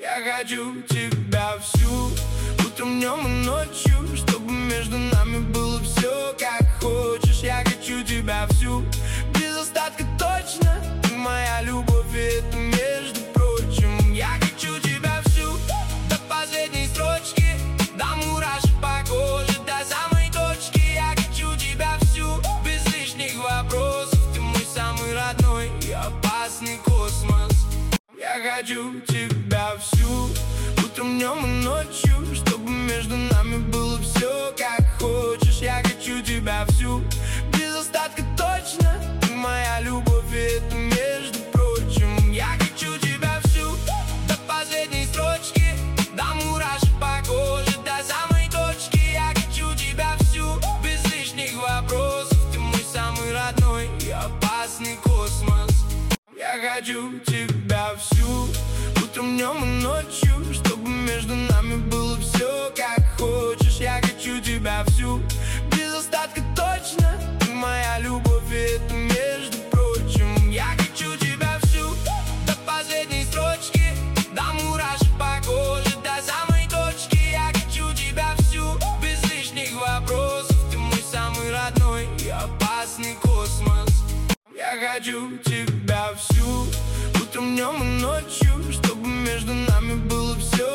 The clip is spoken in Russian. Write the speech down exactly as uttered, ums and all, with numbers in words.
Я хочу тебя всю, утром, днем и ночью, чтобы между нами было все как хочешь. Я хочу тебя всю, без остатка точно. Ты моя любовь, и это между прочим. Я хочу тебя всю, до последней строчки, до мурашек по коже, до самой точки. Я хочу тебя всю, без лишних вопросов. Ты мой самый родной и опасный космос. Я хочу тебя всю, утром, днем и ночью, чтобы между нами было все как хочешь. Я хочу тебя всю, без остатка точно. Ты моя любовь, и это между прочим. Я хочу тебя всю, до последней строчки, до мурашек по коже, до самой точки. Я хочу тебя всю, без лишних вопросов. Ты мой самый родной и опасный космос. Я хочу тебя всю, утром, днем и ночью, чтобы между нами было все как хочешь. Я хочу тебя всю, без остатка точно. Ты моя любовь, и это между прочим. Я хочу тебя всю, до последней строчки, до мурашек по коже, до самой точки. Я хочу тебя всю, без лишних вопросов. Ты мой самый родной и опасный космос. Я хочу тебя всю, утром, днем и ночью, чтобы между нами было